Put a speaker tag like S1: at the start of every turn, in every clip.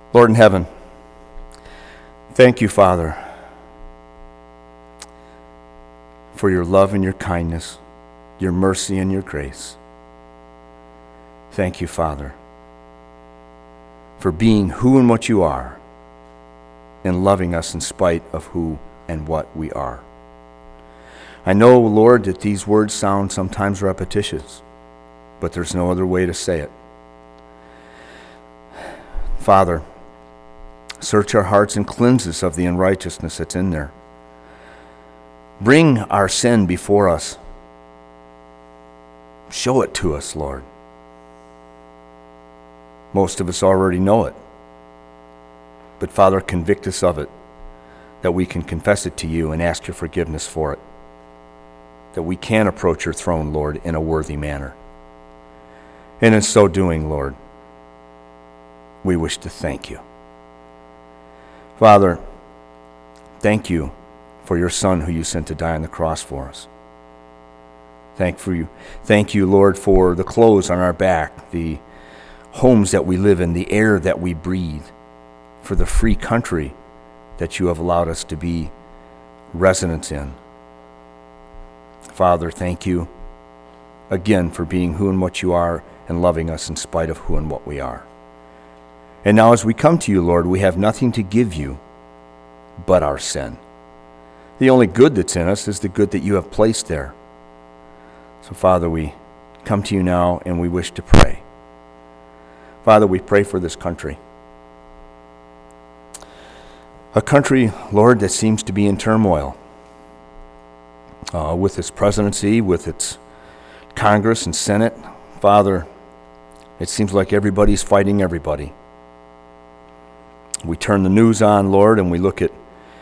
S1: Lord in heaven, thank you, Father, for your love and your kindness, your mercy and your grace. Thank you, Father, for being who and what you are and loving us in spite of who and what we are. I know, Lord, that these words sound sometimes repetitious, but there's no other way to say it. Father, search our hearts and cleanse us of the unrighteousness that's in there. Bring our sin before us. Show it to us, Lord. Most of us already know it. But Father, convict us of it, that we can confess it to you and ask your forgiveness for it. That we can approach your throne, Lord, in a worthy manner. And in so doing, Lord, we wish to thank you. Father, thank you for your Son who you sent to die on the cross for us. Thank you, Lord, for the clothes on our back, the homes that we live in, the air that we breathe, for the free country that you have allowed us to be residents in. Father, thank you again for being who and what you are and loving us in spite of who and what we are. And now as we come to you, Lord, we have nothing to give you but our sin. The only good that's in us is the good that you have placed there. So, Father, we come to you now and we wish to pray. Father, we pray for this country. A country, Lord, that seems to be in turmoil. With its presidency, with its Congress and Senate. Father, it seems like everybody's fighting everybody. We turn the news on, Lord, and we look at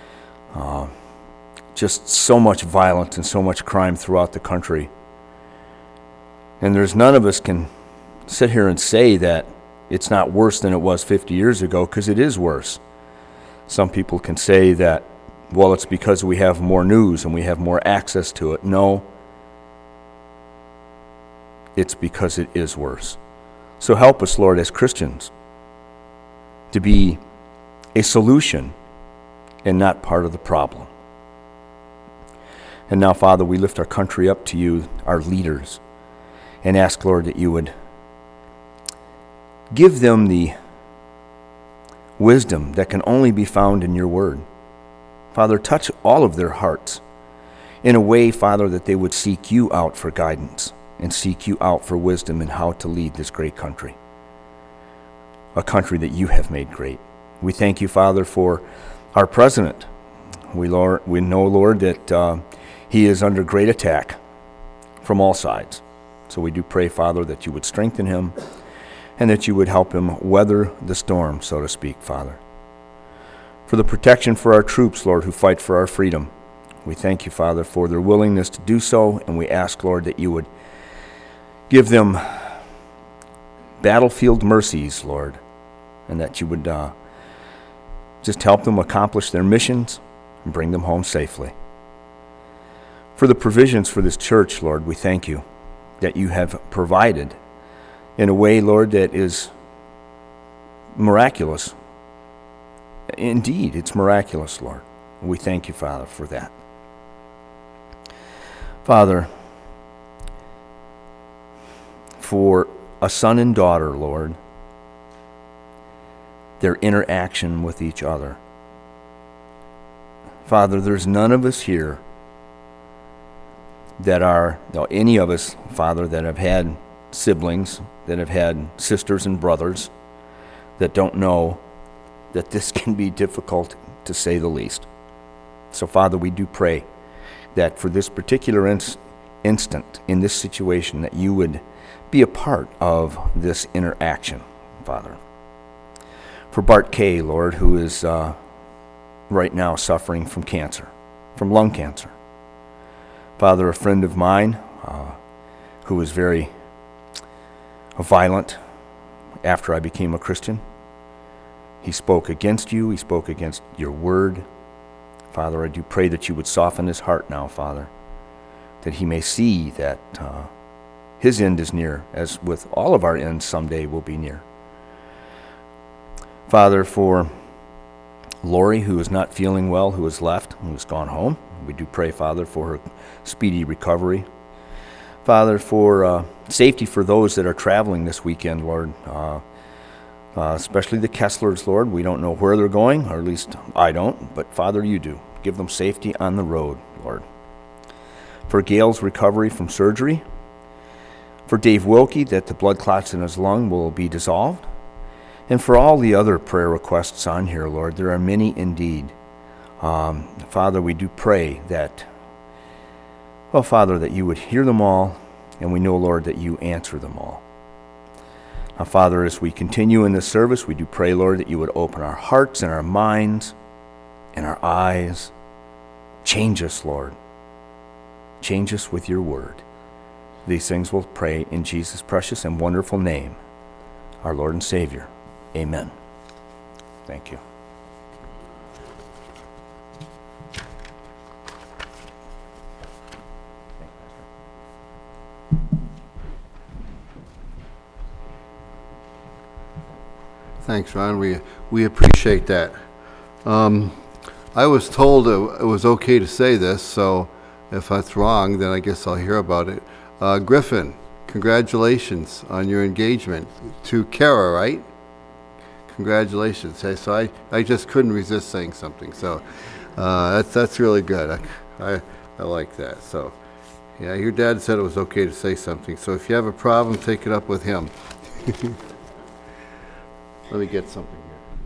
S1: just so much violence and so much crime throughout the country. And there's none of us can sit here and say that it's not worse than it was 50 years ago, because it is worse. Some people can say that, well, it's because we have more news and we have more access to it. No, it's because it is worse. So help us, Lord, as Christians, to be a solution and not part of the problem. And now, Father, we lift our country up to you, our leaders, and ask, Lord, that you would give them the wisdom that can only be found in your word. Father, touch all of their hearts in a way, Father, that they would seek you out for guidance and seek you out for wisdom in how to lead this great country, a country that you have made great. We thank you, Father, for our president. We know, Lord, that he is under great attack from all sides. So we do pray, Father, that you would strengthen him and that you would help him weather the storm, so to speak, Father. For the protection for our troops, Lord, who fight for our freedom. We thank you, Father, for their willingness to do so, and we ask, Lord, that you would give them battlefield mercies, Lord, and that you would just help them accomplish their missions and bring them home safely. For the provisions for this church, Lord, we thank you that you have provided in a way, Lord, that is miraculous. Indeed, it's miraculous, Lord. We thank you, Father, for that. Father, for a son and daughter, Lord, their interaction with each other. Father, there's none of us here that are, any of us, Father, that have had siblings, that have had sisters and brothers, that don't know that this can be difficult, to say the least. So, Father, we do pray that for this particular instant, in this situation, that you would be a part of this interaction, Father. For Bart Kay, Lord, who is right now suffering from cancer, from lung cancer. Father, a friend of mine who was very violent after I became a Christian. He spoke against you. He spoke against your word. Father, I do pray that you would soften his heart now, Father, that he may see that his end is near, as with all of our ends someday will be near. Father, for Lori, who is not feeling well, who has left, who has gone home, we do pray, Father, for her speedy recovery. Father, for safety for those that are traveling this weekend, Lord, especially the Kesslers, Lord. We don't know where they're going, or at least I don't, but Father, you do. Give them safety on the road, Lord. For Gail's recovery from surgery. For Dave Wilkie, that the blood clots in his lung will be dissolved. And for all the other prayer requests on here, Lord, there are many indeed. Father, we do pray that, well, Father, that you would hear them all, and we know, Lord, that you answer them all. Now, Father, as we continue in this service, we do pray, Lord, that you would open our hearts and our minds and our eyes. Change us, Lord. Change us with your word. These things we'll pray in Jesus' precious and wonderful name, our Lord and Savior. Amen. Thank you.
S2: Thanks, Ron. We appreciate that. I was told it was okay to say this, so if that's wrong, then I guess I'll hear about it. Griffin, congratulations on your engagement to Kara, right? Congratulations. Hey, so I just couldn't resist saying something. So that's really good. I like that. So yeah, your dad said it was okay to say something. So if you have a problem, take it up with him. Let me get something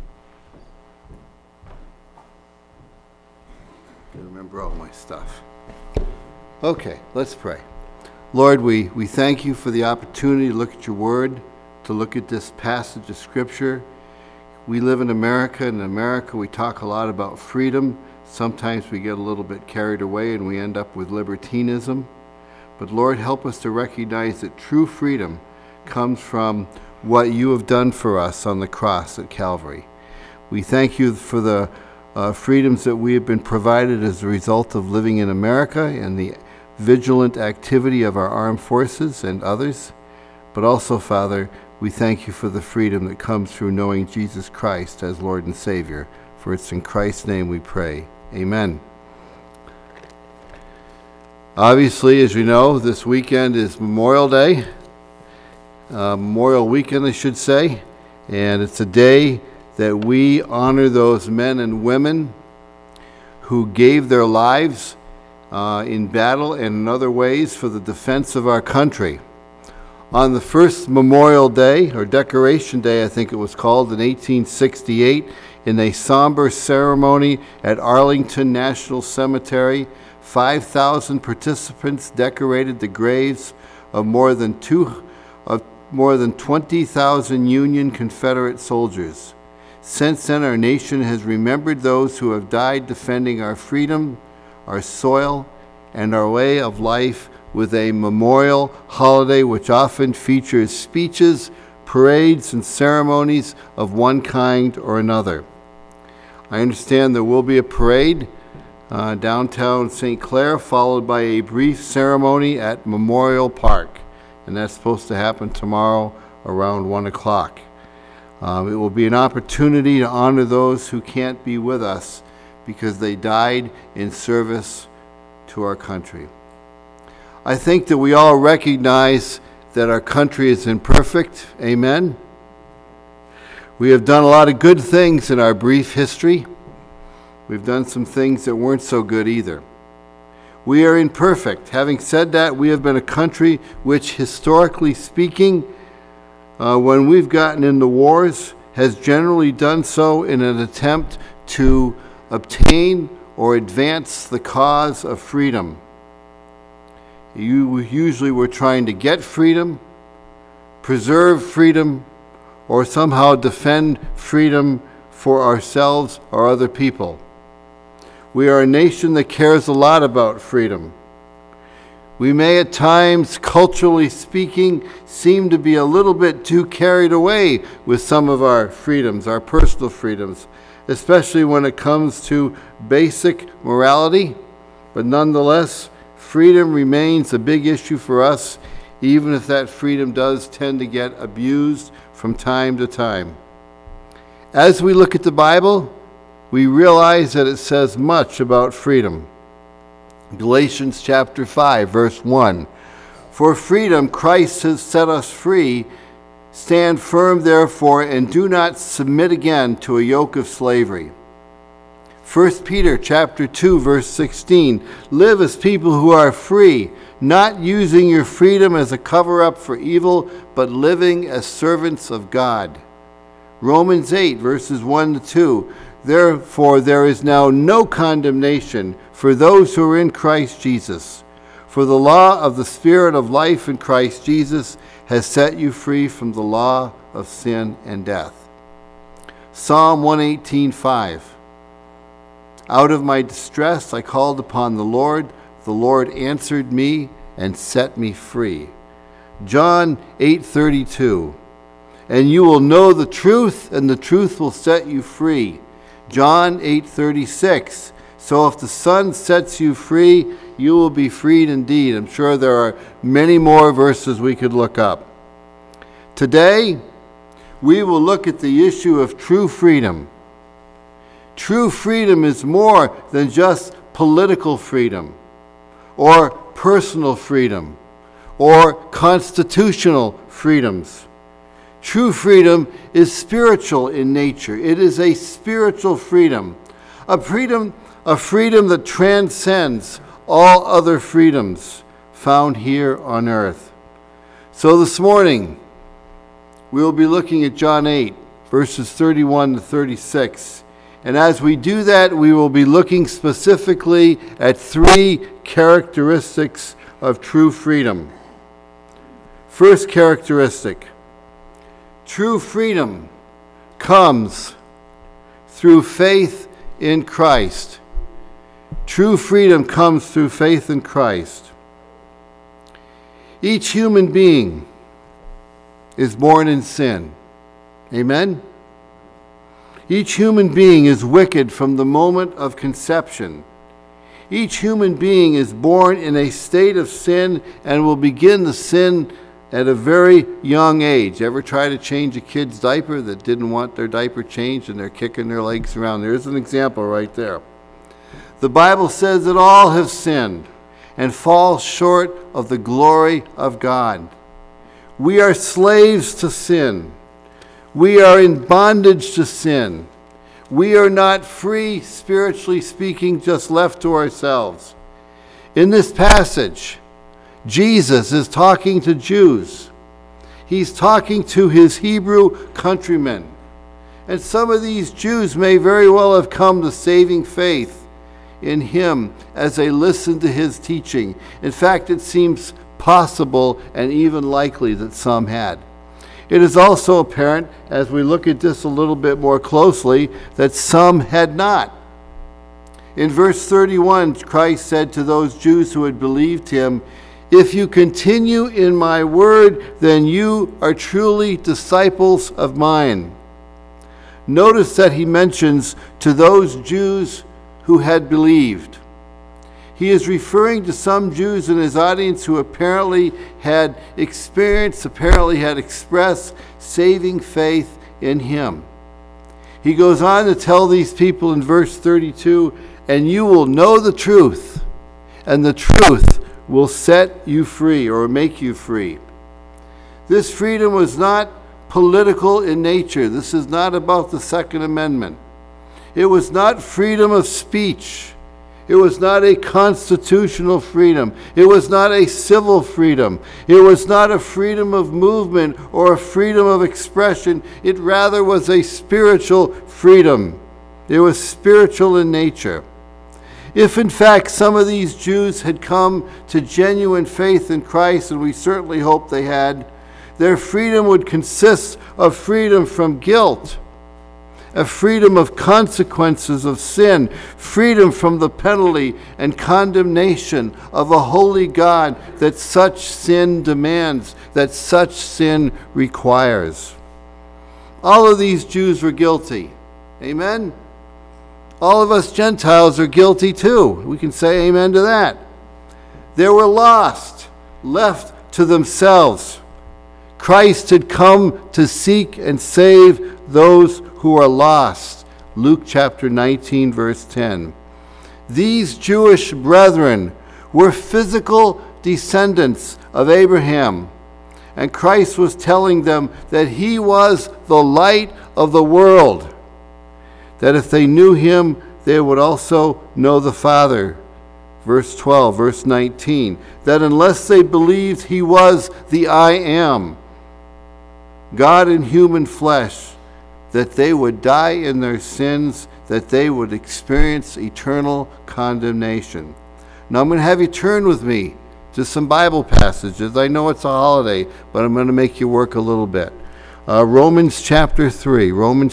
S2: here. Remember all my stuff. Okay, let's pray. Lord, we thank you for the opportunity to look at your word, to look at this passage of Scripture. We live in America, and in America we talk a lot about freedom. Sometimes we get a little bit carried away and we end up with libertinism. But Lord, help us to recognize that true freedom comes from what you have done for us on the cross at Calvary. We thank you for the freedoms that we have been provided as a result of living in America and the vigilant activity of our armed forces and others. But also, Father, we thank you for the freedom that comes through knowing Jesus Christ as Lord and Savior. For it's in Christ's name we pray. Amen. Obviously, as you know, this weekend is Memorial Day. Memorial Weekend, I should say. And it's a day that we honor those men and women who gave their lives in battle and in other ways for the defense of our country. On the first Memorial Day, or Decoration Day, I think it was called, in 1868, in a somber ceremony at Arlington National Cemetery, 5,000 participants decorated the graves of more than 20,000 Union Confederate soldiers. Since then, our nation has remembered those who have died defending our freedom, our soil, and our way of life with a memorial holiday which often features speeches, parades, and ceremonies of one kind or another. I understand there will be a parade downtown St. Clair, followed by a brief ceremony at Memorial Park, and that's supposed to happen tomorrow around 1 o'clock. It will be an opportunity to honor those who can't be with us because they died in service to our country. I think that we all recognize that our country is imperfect. Amen. We have done a lot of good things in our brief history. We've done some things that weren't so good either. We are imperfect. Having said that, we have been a country which, historically speaking, when we've gotten into wars, has generally done so in an attempt to obtain or advance the cause of freedom. Usually we're trying to get freedom, preserve freedom, or somehow defend freedom for ourselves or other people. We are a nation that cares a lot about freedom. We may at times, culturally speaking, seem to be a little bit too carried away with some of our freedoms, our personal freedoms, especially when it comes to basic morality. But nonetheless, freedom remains a big issue for us, even if that freedom does tend to get abused from time to time. As we look at the Bible, we realize that it says much about freedom. Galatians chapter 5, verse 1. For freedom Christ has set us free. Stand firm, therefore, and do not submit again to a yoke of slavery. 1 Peter chapter 2, verse 16. Live as people who are free, not using your freedom as a cover-up for evil, but living as servants of God. Romans 8, verses 1 to 2. Therefore, there is now no condemnation for those who are in Christ Jesus. For the law of the Spirit of life in Christ Jesus has set you free from the law of sin and death. Psalm 118:5. Out of my distress I called upon the Lord. The Lord answered me and set me free. John 8:32. And you will know the truth, and the truth will set you free. John 8:36. So if the Son sets you free, you will be freed indeed. I'm sure there are many more verses we could look up. Today, we will look at the issue of true freedom. True freedom is more than just political freedom, or personal freedom, or constitutional freedoms. True freedom is spiritual in nature. It is a spiritual freedom, a freedom that transcends all other freedoms found here on earth. So this morning, we will be looking at John 8, verses 31 to 36. And as we do that, we will be looking specifically at three characteristics of true freedom. First characteristic: true freedom comes through faith in Christ. True freedom comes through faith in Christ. Each human being is born in sin. Amen? Each human being is wicked from the moment of conception. Each human being is born in a state of sin and will begin to sin at a very young age. Ever try to change a kid's diaper that didn't want their diaper changed and they're kicking their legs around? There's an example right there. The Bible says that all have sinned and fall short of the glory of God. We are slaves to sin. We are in bondage to sin. We are not free, spiritually speaking, just left to ourselves. In this passage, Jesus is talking to Jews. He's talking to his Hebrew countrymen. And some of these Jews may very well have come to saving faith in him as they listened to his teaching. In fact, it seems possible and even likely that some had. It is also apparent, as we look at this a little bit more closely, that some had not. In verse 31, Christ said to those Jews who had believed him, "If you continue in my word, then you are truly disciples of mine." Notice that he mentions to those Jews who had believed. He is referring to some Jews in his audience who apparently had expressed saving faith in him. He goes on to tell these people in verse 32, "And you will know the truth, and the truth will set you free," or make you free. This freedom was not political in nature. This is not about the Second Amendment. It was not freedom of speech. It was not a constitutional freedom. It was not a civil freedom. It was not a freedom of movement or a freedom of expression. It rather was a spiritual freedom. It was spiritual in nature. If in fact some of these Jews had come to genuine faith in Christ, and we certainly hope they had, their freedom would consist of freedom from guilt, a freedom of consequences of sin, freedom from the penalty and condemnation of a holy God that such sin demands, that such sin requires. All of these Jews were guilty. Amen? All of us Gentiles are guilty too. We can say amen to that. They were lost, left to themselves, Christ had come to seek and save those who are lost. Luke chapter 19, verse 10. These Jewish brethren were physical descendants of Abraham, and Christ was telling them that he was the light of the world, that if they knew him, they would also know the Father. Verse 12, verse 19, that unless they believed he was the I Am, God in human flesh, that they would die in their sins, that they would experience eternal condemnation. Now I'm going to have you turn with me to some Bible passages. I know it's a holiday, but I'm going to make you work a little bit. Romans chapter 3.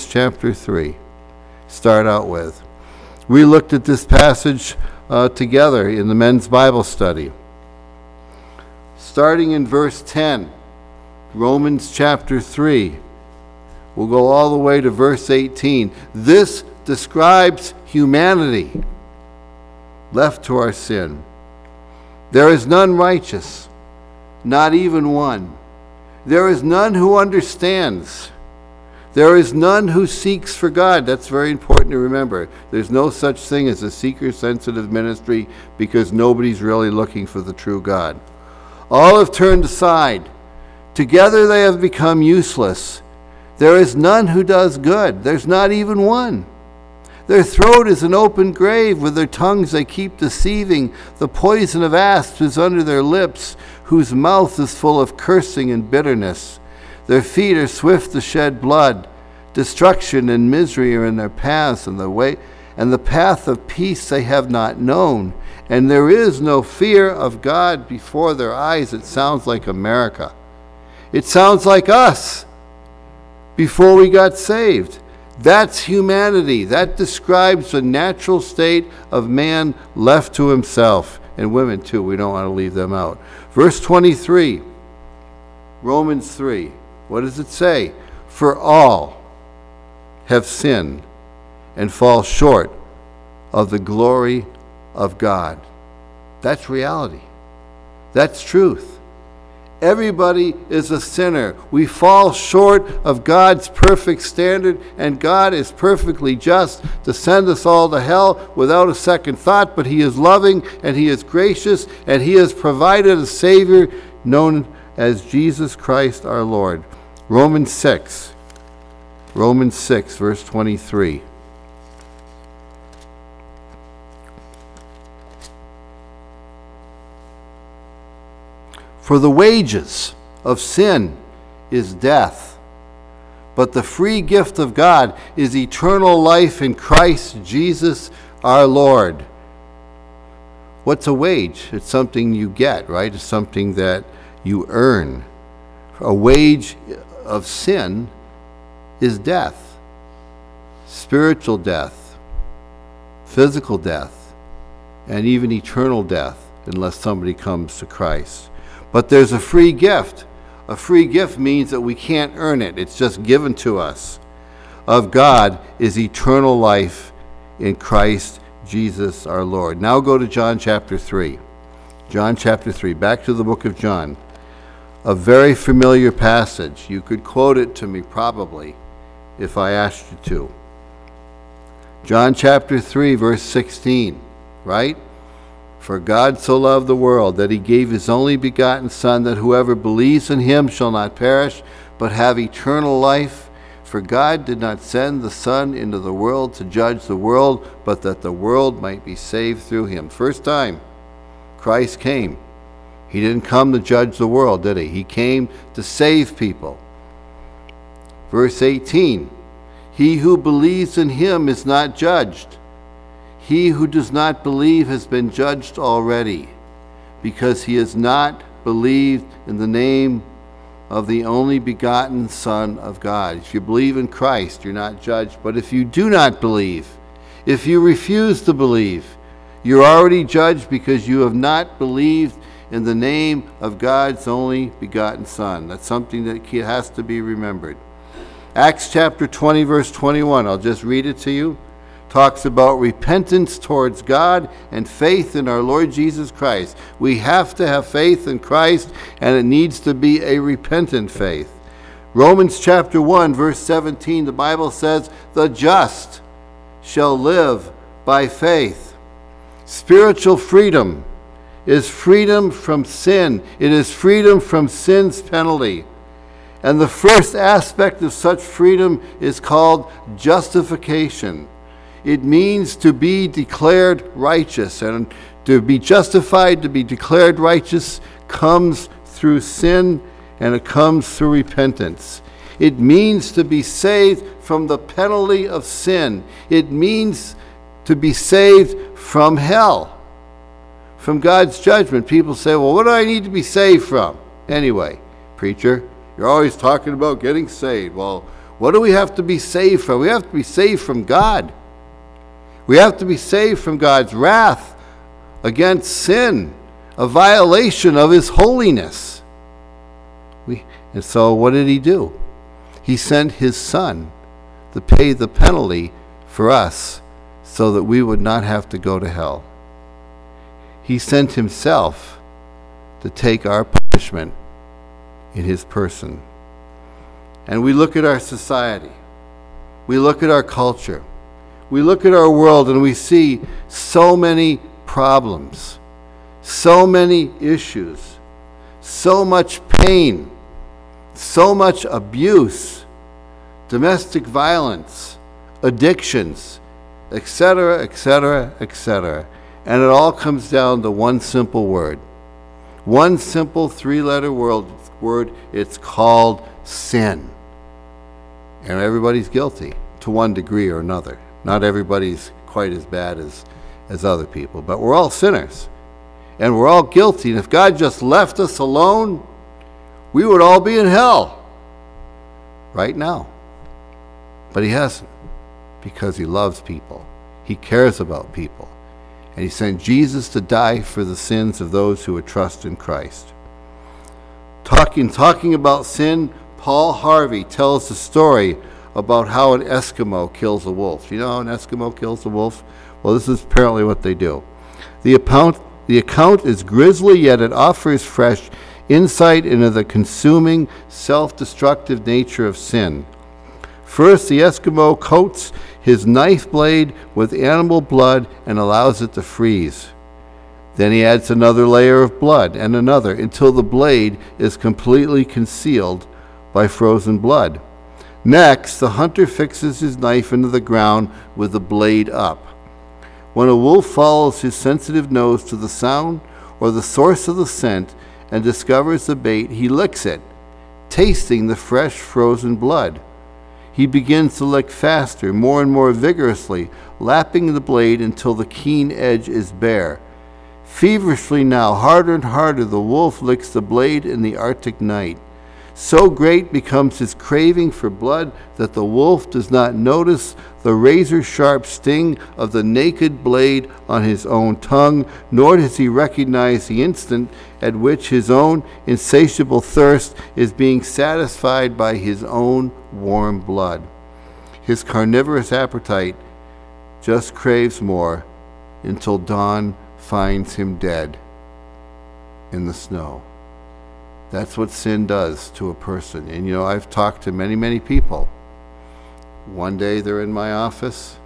S2: Start out with. We looked at this passage together in the men's Bible study. Starting in verse 10, Romans chapter 3. We'll go all the way to verse 18. This describes humanity left to our sin. There is none righteous, not even one. There is none who understands. There is none who seeks for God. That's very important to remember. There's no such thing as a seeker-sensitive ministry because nobody's really looking for the true God. All have turned aside. Together they have become useless. There is none who does good. There's not even one. Their throat is an open grave. With their tongues they keep deceiving. The poison of asps is under their lips, whose mouth is full of cursing and bitterness. Their feet are swift to shed blood. Destruction and misery are in their paths, and the path of peace they have not known. And there is no fear of God before their eyes. It sounds like America. It sounds like us before we got saved. That's humanity. That describes the natural state of man left to himself. And women too, we don't want to leave them out. Verse 23, Romans 3. What does it say? For all have sinned and fall short of the glory of God. That's reality. That's truth. Everybody is a sinner. We fall short of God's perfect standard, and God is perfectly just to send us all to hell without a second thought, but he is loving and he is gracious, and he has provided a Savior known as Jesus Christ our Lord. Romans 6, verse 23. For the wages of sin is death, but the free gift of God is eternal life in Christ Jesus our Lord. What's a wage? It's something you get, right? It's something that you earn. A wage of sin is death, spiritual death, physical death, and even eternal death unless somebody comes to Christ. But there's a free gift. A free gift means that we can't earn it. It's just given to us. Of God is eternal life in Christ Jesus our Lord. Now go to John chapter 3. John chapter 3. Back to the book of John. A very familiar passage. You could quote it to me probably if I asked you to. John chapter 3, verse 16. Right? For God so loved the world that he gave his only begotten Son, that whoever believes in him shall not perish, but have eternal life. For God did not send the Son into the world to judge the world, but that the world might be saved through him. First time Christ came, he didn't come to judge the world, did he? He came to save people. Verse 18, he who believes in him is not judged. He who does not believe has been judged already, because he has not believed in the name of the only begotten Son of God. If you believe in Christ, you're not judged. But if you do not believe, if you refuse to believe, you're already judged because you have not believed in the name of God's only begotten Son. That's something that has to be remembered. Acts chapter 20, verse 21. I'll just read it to you. talks about repentance towards God and faith in our Lord Jesus Christ. We have to have faith in Christ, and it needs to be a repentant faith. Romans chapter 1, verse 17, the Bible says, "The just shall live by faith." Spiritual freedom is freedom from sin. It is freedom from sin's penalty. And the first aspect of such freedom is called justification. It means to be declared righteous. And to be justified, to be declared righteous, comes through sin, and it comes through repentance. It means to be saved from the penalty of sin. It means to be saved from hell, from God's judgment. People say, well, what do I need to be saved from? Anyway, preacher, you're always talking about getting saved. Well, what do we have to be saved from? We have to be saved from God. We have to be saved from God's wrath against sin, a violation of his holiness. And so what did he do? He sent his son to pay the penalty for us so that we would not have to go to hell. He sent himself to take our punishment in his person. And we look at our society. We look at our culture. We look at our world, and we see so many problems, so many issues, so much pain, so much abuse, domestic violence, addictions, etc., etc., etc. And it all comes down to one simple word. One simple three-letter word. It's called sin. And everybody's guilty to one degree or another. Not everybody's quite as bad as other people, but we're all sinners. And we're all guilty. And if God just left us alone, we would all be in hell right now. But he hasn't, because he loves people. He cares about people. And he sent Jesus to die for the sins of those who would trust in Christ. Talking about sin, Paul Harvey tells the story about how an Eskimo kills a wolf. You know how an Eskimo kills a wolf? Well, this is apparently what they do. The account is grisly, yet it offers fresh insight into the consuming, self-destructive nature of sin. First, the Eskimo coats his knife blade with animal blood and allows it to freeze. Then he adds another layer of blood and another until the blade is completely concealed by frozen blood. Next, the hunter fixes his knife into the ground with the blade up. When a wolf follows his sensitive nose to the sound or the source of the scent and discovers the bait, he licks it, tasting the fresh frozen blood. He begins to lick faster, more and more vigorously, lapping the blade until the keen edge is bare. Feverishly now, harder and harder, the wolf licks the blade in the Arctic night. So great becomes his craving for blood that the wolf does not notice the razor-sharp sting of the naked blade on his own tongue, nor does he recognize the instant at which his own insatiable thirst is being satisfied by his own warm blood. His carnivorous appetite just craves more until dawn finds him dead in the snow. That's what sin does to a person. And I've talked to many, many people. One day they're in my office.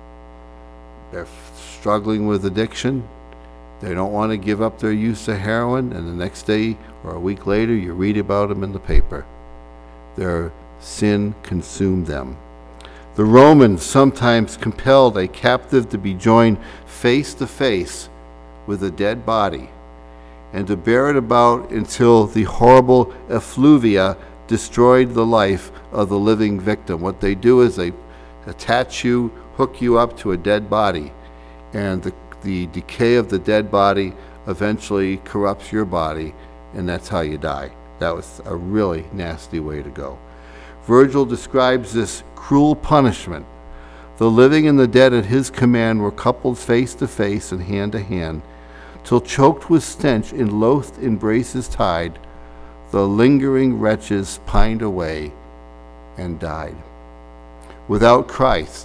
S2: They're struggling with addiction. They don't want to give up their use of heroin. And the next day or a week later, you read about them in the paper. Their sin consumed them. The Romans sometimes compelled a captive to be joined face to face with a dead body and to bear it about until the horrible effluvia destroyed the life of the living victim. What they do is they attach you, hook you up to a dead body, and the decay of the dead body eventually corrupts your body, and that's how you die. That was a really nasty way to go. Virgil describes this cruel punishment. The living and the dead at his command were coupled face to face and hand to hand, till choked with stench in loathed embraces tied, the lingering wretches pined away and died. Without Christ,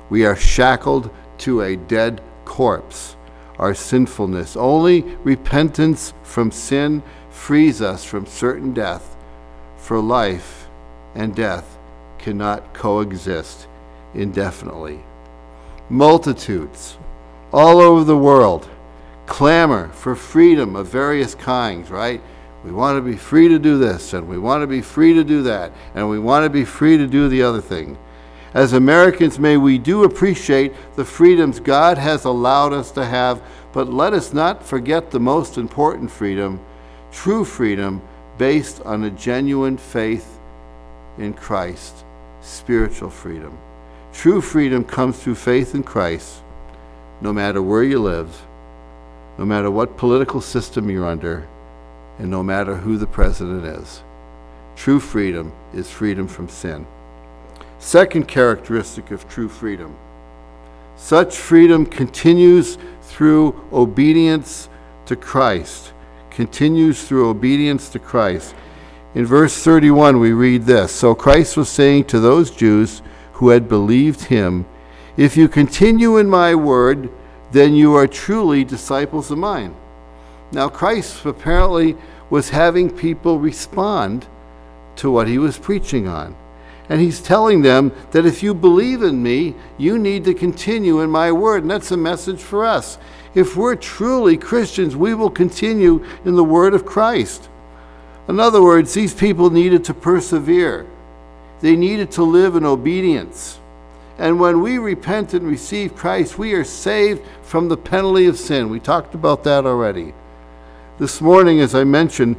S2: We are shackled to a dead corpse, our sinfulness. Only repentance from sin frees us from certain death, for life and death cannot coexist indefinitely. Multitudes all over the world clamor for freedom of various kinds, right? We want to be free to do this, and we want to be free to do that, and we want to be free to do the other thing. As Americans, may we do appreciate the freedoms God has allowed us to have, but let us not forget the most important freedom, true freedom based on a genuine faith in Christ, spiritual freedom. True freedom comes through faith in Christ, no matter where you live, no matter what political system you're under, and no matter who the president is. True freedom is freedom from sin. Second characteristic of true freedom. Such freedom continues through obedience to Christ. Continues through obedience to Christ. In verse 31 we read this, "So Christ was saying to those Jews who had believed him, 'If you continue in my word, then you are truly disciples of mine.'" Now Christ apparently was having people respond to what he was preaching on. And he's telling them that if you believe in me, you need to continue in my word. And that's a message for us. If we're truly Christians, we will continue in the word of Christ. In other words, these people needed to persevere. They needed to live in obedience. And when we repent and receive Christ, we are saved from the penalty of sin. We talked about that already. This morning, as I mentioned,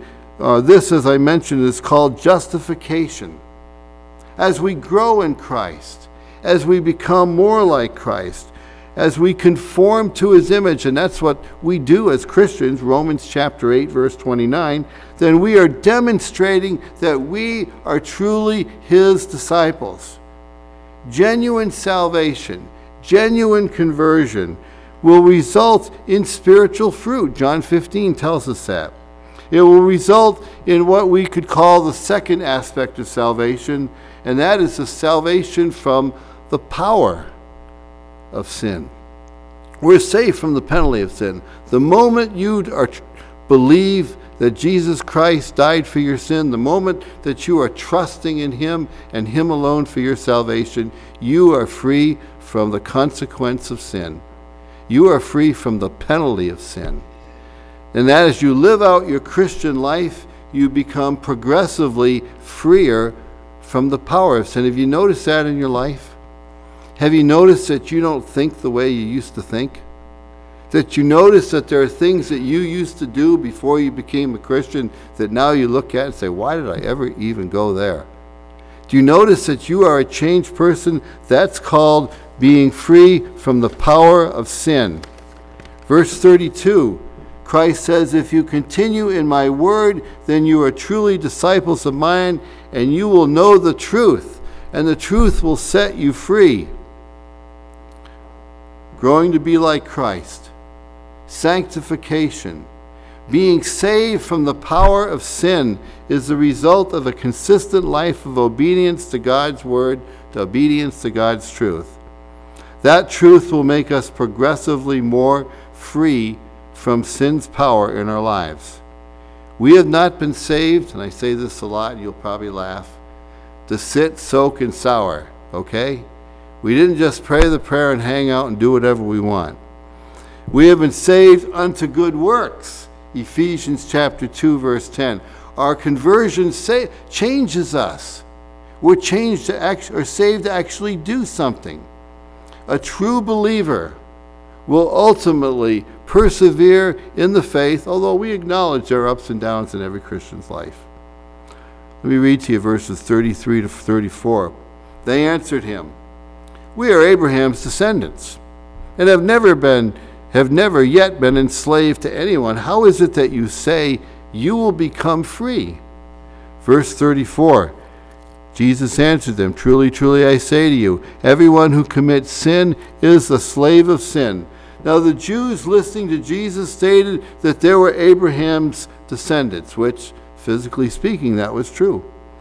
S2: is called justification. As we grow in Christ, as we become more like Christ, as we conform to his image, and that's what we do as Christians, Romans chapter 8, verse 29, then we are demonstrating that we are truly his disciples. Genuine salvation, genuine conversion will result in spiritual fruit. John 15 tells us that. It will result in what we could call the second aspect of salvation, and that is the salvation from the power of sin. We're saved from the penalty of sin. The moment you believe that Jesus Christ died for your sin, the moment that you are trusting in him and him alone for your salvation, you are free from the consequence of sin. You are free from the penalty of sin. And that as you live out your Christian life, you become progressively freer from the power of sin. Have you noticed that in your life? Have you noticed that you don't think the way you used to think? That you notice that there are things that you used to do before you became a Christian that now you look at and say, why did I ever even go there? Do you notice that you are a changed person? That's called being free from the power of sin. Verse 32, Christ says, "If you continue in my word, then you are truly disciples of mine, and you will know the truth, and the truth will set you free." Growing to be like Christ, sanctification, being saved from the power of sin is the result of a consistent life of obedience to God's word, to obedience to God's truth. That truth will make us progressively more free from sin's power in our lives. We have not been saved, and I say this a lot, you'll probably laugh, to sit, soak, and sour, okay? We didn't just pray the prayer and hang out and do whatever we want. We have been saved unto good works, Ephesians chapter 2, verse 10. Our conversion changes us. We're changed to saved to actually do something. A true believer will ultimately persevere in the faith, although we acknowledge there are ups and downs in every Christian's life. Let me read to you verses 33 to 34. They answered him, "We are Abraham's descendants, and have never yet been enslaved to anyone. How is it that you say you will become free?" Verse 34, Jesus answered them, "Truly, truly, I say to you, everyone who commits sin is the slave of sin." Now the Jews listening to Jesus stated that they were Abraham's descendants, which, physically speaking, that was true.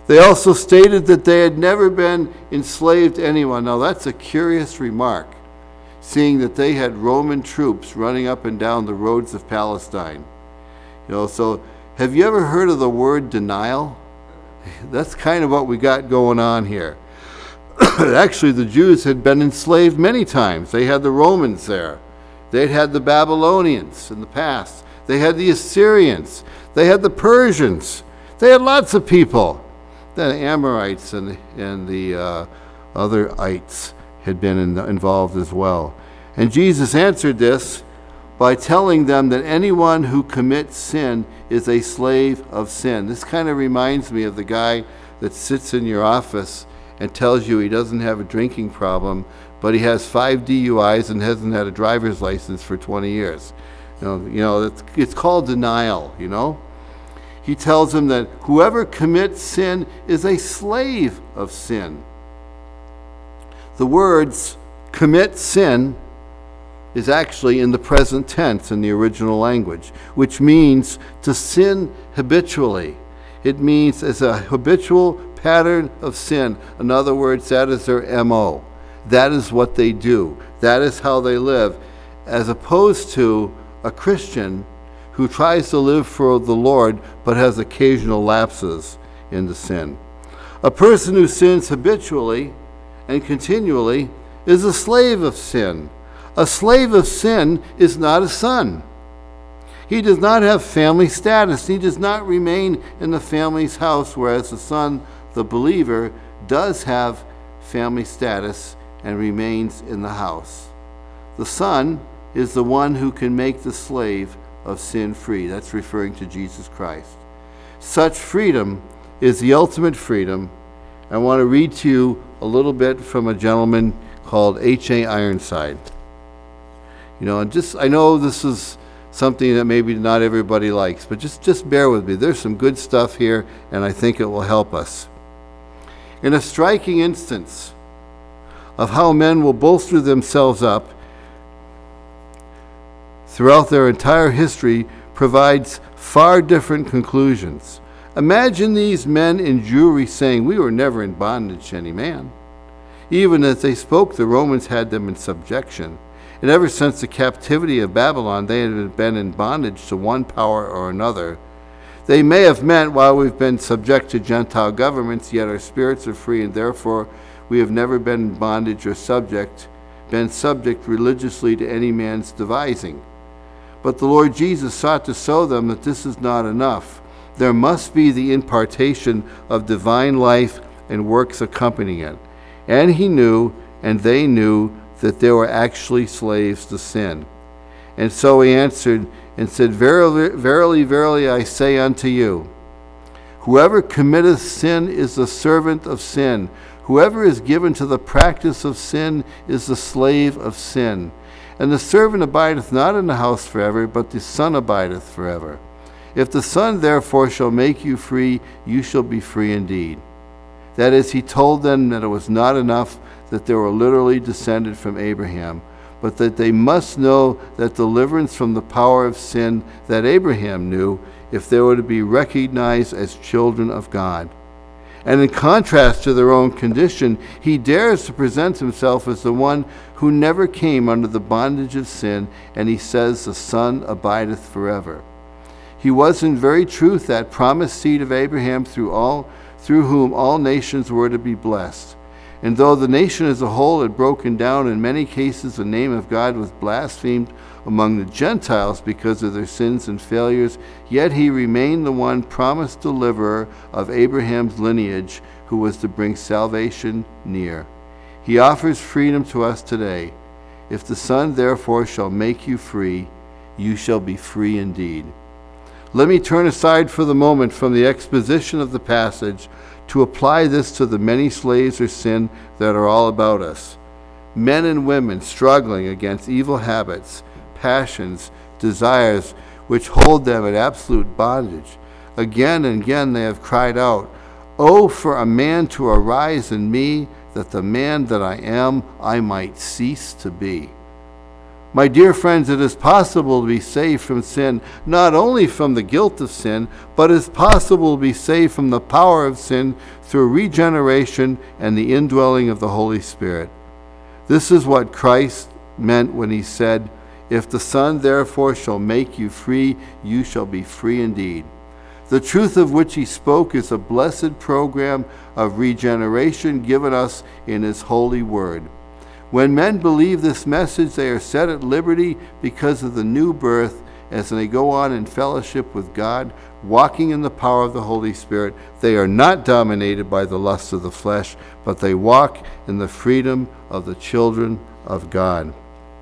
S2: They also stated that they had never been enslaved to anyone. Now that's a curious remark, seeing that they had Roman troops running up and down the roads of Palestine. So have you ever heard of the word denial? That's kind of what we got going on here. Actually, the Jews had been enslaved many times. They had the Romans there. They'd had the Babylonians in the past. They had the Assyrians. They had the Persians. They had lots of people. The Amorites and the other ites had been involved as well. And Jesus answered this by telling them that anyone who commits sin is a slave of sin. This kind of reminds me of the guy that sits in your office and tells you he doesn't have a drinking problem, but he has 5 DUIs and hasn't had a driver's license for 20 years. It's called denial, He tells them that whoever commits sin is a slave of sin. The words commit sin is actually in the present tense in the original language, which means to sin habitually. It means as a habitual pattern of sin. In other words, that is their MO. That is what they do. That is how they live, as opposed to a Christian who tries to live for the Lord but has occasional lapses into sin. A person who sins habitually and continually is a slave of sin. A slave of sin is not a son. He does not have family status. He does not remain in the family's house, whereas the son, the believer, does have family status and remains in the house. The son is the one who can make the slave of sin free. That's referring to Jesus Christ. Such freedom is the ultimate freedom. I want to read to you a little bit from a gentleman called H.A. Ironside. I know this is something that maybe not everybody likes, but just bear with me. There's some good stuff here, and I think it will help us. In a striking instance of how men will bolster themselves up throughout their entire history, provides far different conclusions. Imagine these men in Jewry saying, "We were never in bondage to any man." Even as they spoke, the Romans had them in subjection. And ever since the captivity of Babylon, they had been in bondage to one power or another. They may have meant, while we've been subject to Gentile governments, yet our spirits are free, and therefore we have never been in bondage or been subject religiously to any man's devising. But the Lord Jesus sought to show them that this is not enough. There must be the impartation of divine life and works accompanying it. And he knew, and they knew, that they were actually slaves to sin. And so he answered and said, "Verily, verily, verily, I say unto you, whoever committeth sin is the servant of sin. Whoever is given to the practice of sin is the slave of sin. And the servant abideth not in the house forever, but the Son abideth forever. If the Son therefore shall make you free, you shall be free indeed." That is, he told them that it was not enough that they were literally descended from Abraham, but that they must know that deliverance from the power of sin that Abraham knew, if they were to be recognized as children of God. And in contrast to their own condition, he dares to present himself as the one who never came under the bondage of sin, and he says, "The Son abideth forever." He was in very truth that promised seed of Abraham through whom all nations were to be blessed. And though the nation as a whole had broken down, in many cases the name of God was blasphemed among the Gentiles because of their sins and failures, yet he remained the one promised deliverer of Abraham's lineage, who was to bring salvation near. He offers freedom to us today. If the Son therefore shall make you free, you shall be free indeed. Let me turn aside for the moment from the exposition of the passage to apply this to the many slaves of sin that are all about us. Men and women struggling against evil habits, passions, desires, which hold them in absolute bondage. Again and again they have cried out, "Oh, for a man to arise in me, that the man that I am, I might cease to be." My dear friends, it is possible to be saved from sin, not only from the guilt of sin, but it is possible to be saved from the power of sin through regeneration and the indwelling of the Holy Spirit. This is what Christ meant when he said, "If the Son therefore shall make you free, you shall be free indeed." The truth of which he spoke is a blessed program of regeneration given us in his holy word. When men believe this message, they are set at liberty because of the new birth as they go on in fellowship with God, walking in the power of the Holy Spirit. They are not dominated by the lusts of the flesh, but they walk in the freedom of the children of God.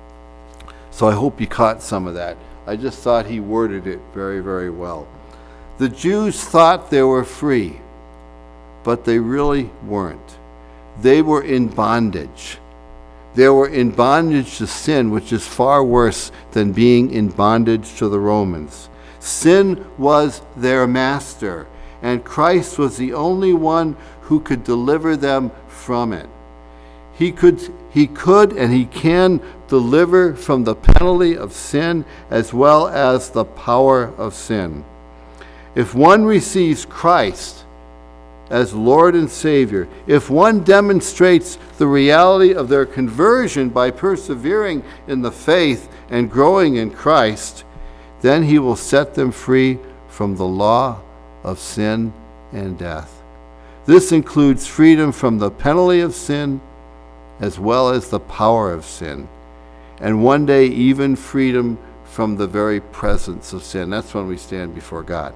S2: So I hope you caught some of that. I just thought he worded it very, very well. The Jews thought they were free, but they really weren't. They were in bondage. They were in bondage to sin, which is far worse than being in bondage to the Romans. Sin was their master, and Christ was the only one who could deliver them from it. He could and he can deliver from the penalty of sin as well as the power of sin. If one receives Christ as Lord and Savior, if one demonstrates the reality of their conversion by persevering in the faith and growing in Christ, then he will set them free from the law of sin and death. This includes freedom from the penalty of sin as well as the power of sin, and one day even freedom from the very presence of sin. That's when we stand before God.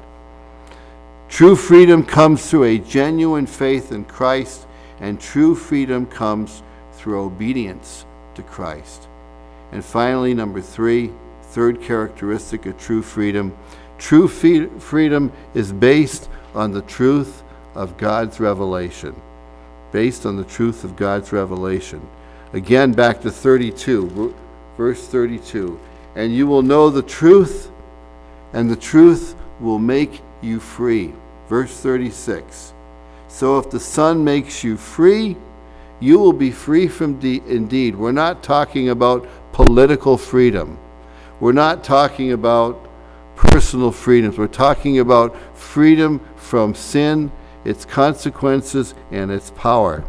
S2: True freedom comes through a genuine faith in Christ, and true freedom comes through obedience to Christ. And finally, number three, third characteristic of true freedom. True freedom is based on the truth of God's revelation. Based on the truth of God's revelation. Again, back to 32, verse 32. And you will know the truth, and the truth will make you free. Verse 36. So if the Son makes you free, you will be free from indeed. We're not talking about political freedom. We're not talking about personal freedoms. We're talking about freedom from sin, its consequences, and its power.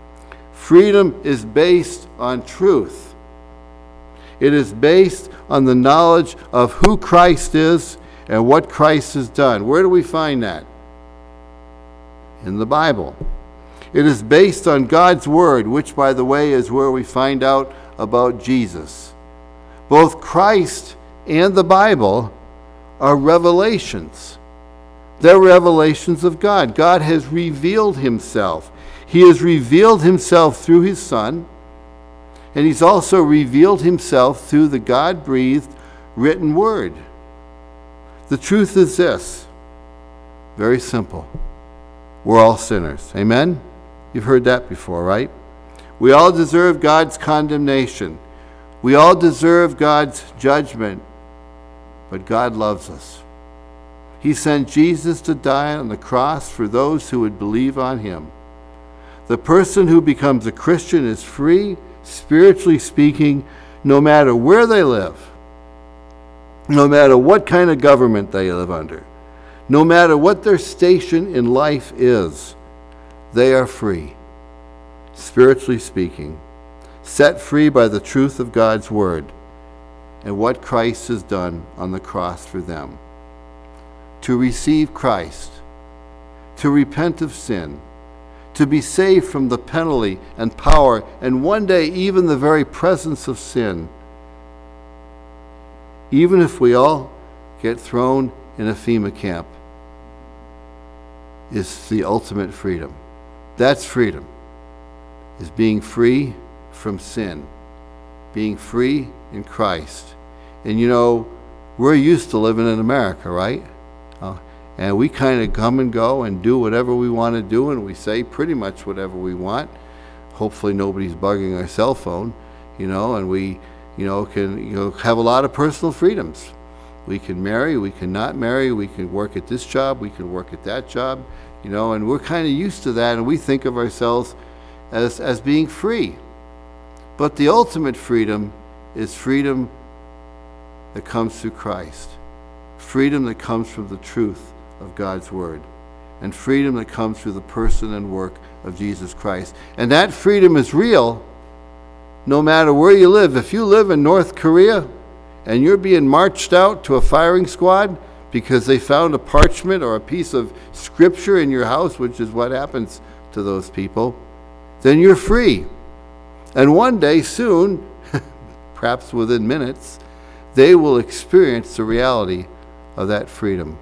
S2: Freedom is based on truth. It is based on the knowledge of who Christ is and what Christ has done. Where do we find that? In the Bible. It is based on God's Word, which, by the way, is where we find out about Jesus. Both Christ and the Bible are revelations. They're revelations of God. God has revealed himself. He has revealed himself through his Son, and he's also revealed himself through the God-breathed written Word. The truth is this, very simple. We're all sinners. Amen? You've heard that before, right? We all deserve God's condemnation. We all deserve God's judgment, but God loves us. He sent Jesus to die on the cross for those who would believe on him. The person who becomes a Christian is free, spiritually speaking, no matter where they live, no matter what kind of government they live under, no matter what their station in life is, they are free, spiritually speaking, set free by the truth of God's Word and what Christ has done on the cross for them. To receive Christ, to repent of sin, to be saved from the penalty and power, and one day even the very presence of sin, even if we all get thrown in a FEMA camp, is the ultimate freedom. That's freedom, is being free from sin, being free in Christ. And you know, we're used to living in America, right? And we kind of come and go and do whatever we want to do, and we say pretty much whatever we want. Hopefully nobody's bugging our cell phone, and we, can, have a lot of personal freedoms. We can marry, we can not marry, we can work at this job, we can work at that job, and we're kind of used to that, and we think of ourselves as being free. But the ultimate freedom is freedom that comes through Christ. Freedom that comes from the truth of God's Word. And freedom that comes through the person and work of Jesus Christ. And that freedom is real no matter where you live. If you live in North Korea and you're being marched out to a firing squad because they found a parchment or a piece of scripture in your house, which is what happens to those people, then you're free. And one day soon, perhaps within minutes, they will experience the reality of that freedom.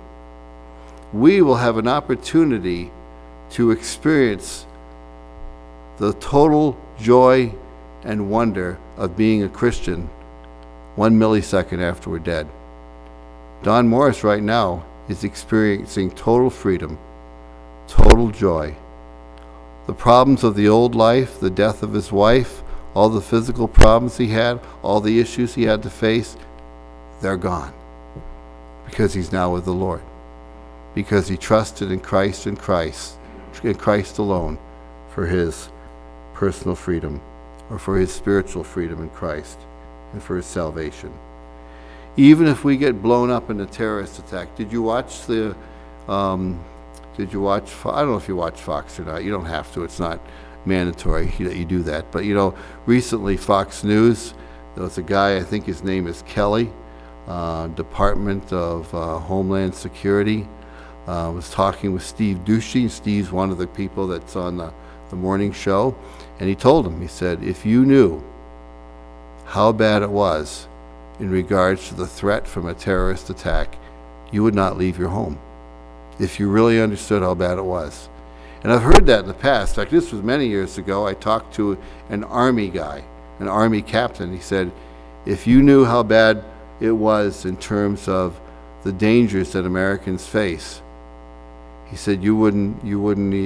S2: We will have an opportunity to experience the total joy and wonder of being a Christian 1 millisecond after we're dead. Don Morris right now is experiencing total freedom, total joy. The problems of the old life, the death of his wife, all the physical problems he had, all the issues he had to face, they're gone because he's now with the Lord. Because he trusted in Christ and Christ alone for his personal freedom, or for his spiritual freedom in Christ, and for his salvation. Even if we get blown up in a terrorist attack, did you watch I don't know if you watch Fox or not. You don't have to. It's not mandatory that you do that. But recently Fox News, there was a guy, I think his name is Kelly, Department of Homeland Security, was talking with Steve Doocy. Steve's one of the people that's on the morning show, and he told him, he said, if you knew how bad it was in regards to the threat from a terrorist attack, you would not leave your home. If you really understood how bad it was. And I've heard that in the past. In fact, this was many years ago. I talked to an Army guy, an Army captain. He said, if you knew how bad it was in terms of the dangers that Americans face, he said you wouldn't be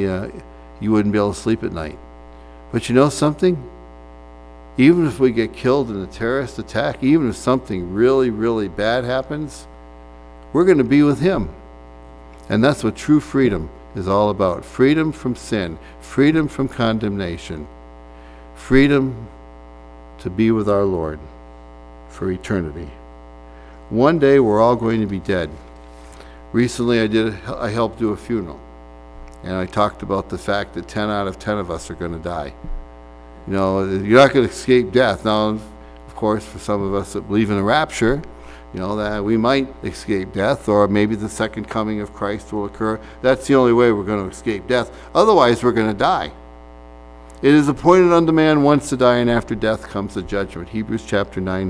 S2: able to sleep at night. But you know something? Even if we get killed in a terrorist attack, even if something really, really bad happens, we're going to be with him. And that's what true freedom is all about. Freedom from sin, freedom from condemnation, freedom to be with our Lord for eternity. One day we're all going to be dead. Recently I helped do a funeral, and I talked about the fact that 10 out of 10 of us are going to die. You're not going to escape death. Now, of course, for some of us that believe in a rapture, that we might escape death, or maybe the second coming of Christ will occur. That's the only way we're going to escape death. Otherwise, we're going to die. It is appointed unto man once to die, and after death comes the judgment. Hebrews chapter 9,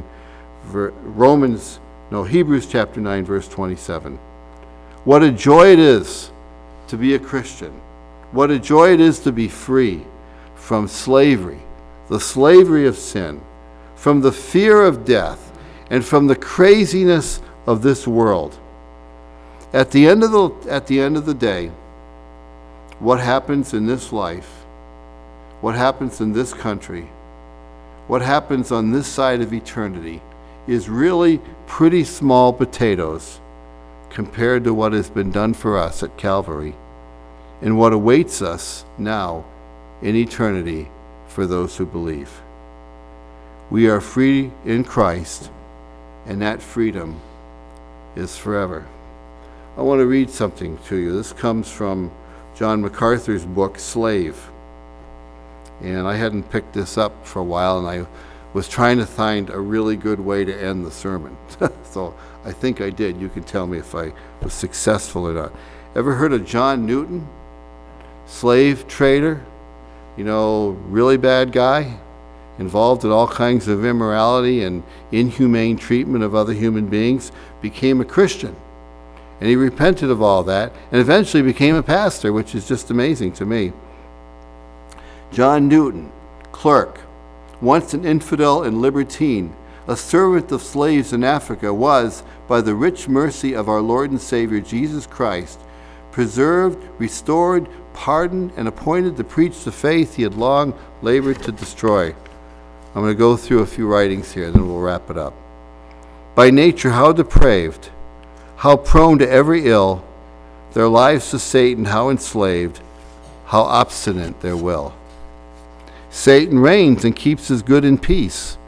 S2: verse 27. What a joy it is to be a Christian. What a joy it is to be free from slavery, the slavery of sin, from the fear of death, and from the craziness of this world. At the end of the day, what happens in this life, what happens in this country, what happens on this side of eternity is really pretty small potatoes compared to what has been done for us at Calvary and what awaits us now in eternity for those who believe. We are free in Christ, and that freedom is forever. I want to read something to you. This comes from John MacArthur's book, Slave. And I hadn't picked this up for a while, and I was trying to find a really good way to end the sermon. So I think I did. You can tell me if I was successful or not. Ever heard of John Newton? Slave trader? Really bad guy, involved in all kinds of immorality and inhumane treatment of other human beings, became a Christian. And he repented of all that and eventually became a pastor, which is just amazing to me. John Newton, clerk, once an infidel and libertine, a servant of slaves in Africa, was, by the rich mercy of our Lord and Savior Jesus Christ, preserved, restored, pardoned, and appointed to preach the faith he had long labored to destroy. I'm going to go through a few writings here, and then we'll wrap it up. By nature, how depraved, how prone to every ill, their lives to Satan, how enslaved, how obstinate their will. Satan reigns and keeps his good in peace.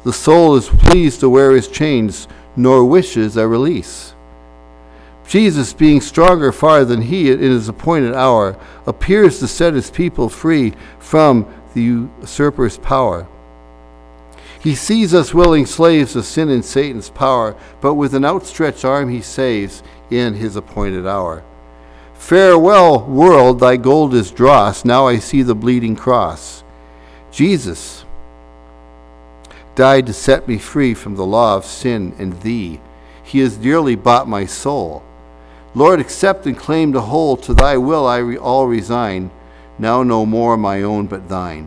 S2: The soul is pleased to wear his chains, nor wishes a release. Jesus, being stronger far than he in his appointed hour, appears to set his people free from the usurper's power. He sees us willing slaves of sin and Satan's power, but with an outstretched arm he saves in his appointed hour. Farewell, world, thy gold is dross, now I see the bleeding cross. Jesus died to set me free from the law of sin and thee. He has dearly bought my soul. Lord, accept and claim to hold, to thy will I all resign, now no more my own but thine.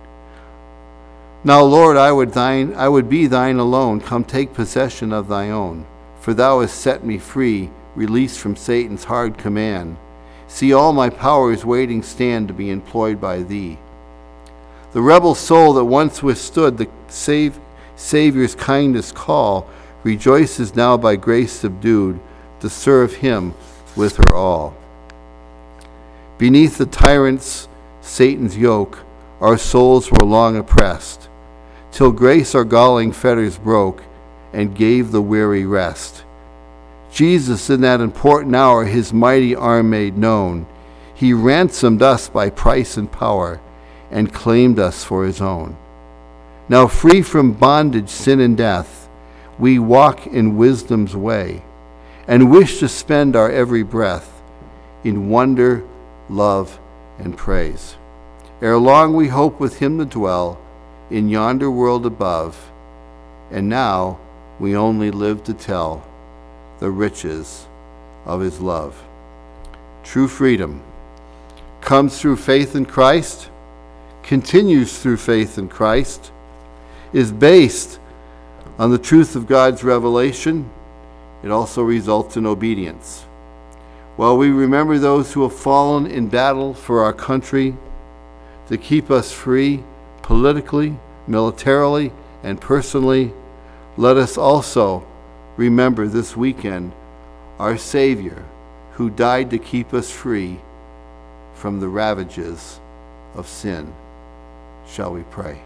S2: Now, Lord, I would be thine alone. Come take possession of thy own. For thou hast set me free, released from Satan's hard command. See, all my powers waiting stand to be employed by thee. The rebel soul that once withstood the Savior's kindest call rejoices now by grace subdued to serve him with her all. Beneath the tyrant's, Satan's yoke, our souls were long oppressed, till grace our galling fetters broke and gave the weary rest. Jesus, in that important hour, his mighty arm made known. He ransomed us by price and power and claimed us for his own. Now free from bondage, sin, and death, we walk in wisdom's way and wish to spend our every breath in wonder, love, and praise. Ere long we hope with him to dwell in yonder world above, and now we only live to tell the riches of his love. True freedom comes through faith in Christ, continues through faith in Christ, is based on the truth of God's revelation. It also results in obedience. While we remember those who have fallen in battle for our country to keep us free politically, militarily, and personally, let us also remember this weekend our Savior who died to keep us free from the ravages of sin. Shall we pray?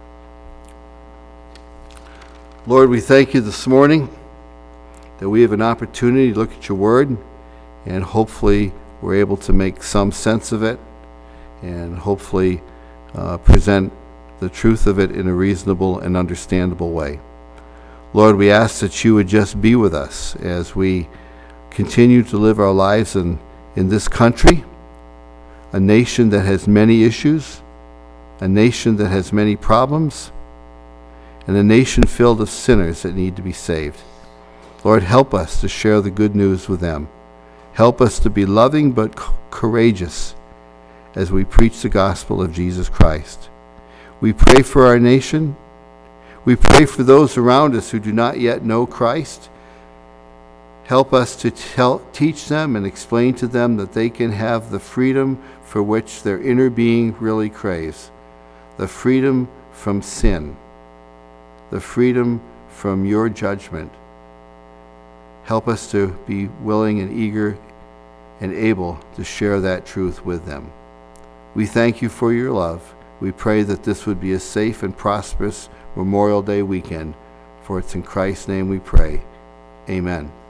S2: Lord, we thank you this morning that we have an opportunity to look at your word, and hopefully we're able to make some sense of it and hopefully present the truth of it in a reasonable and understandable way. Lord, we ask that you would just be with us as we continue to live our lives in this country, a nation that has many issues, a nation that has many problems, and a nation filled with sinners that need to be saved. Lord, help us to share the good news with them. Help us to be loving but courageous as we preach the gospel of Jesus Christ. We pray for our nation. We pray for those around us who do not yet know Christ. Help us to teach them and explain to them that they can have the freedom for which their inner being really craves, the freedom from sin, the freedom from your judgment. Help us to be willing and eager and able to share that truth with them. We thank you for your love. We pray that this would be a safe and prosperous Memorial Day weekend. For it's in Christ's name we pray. Amen.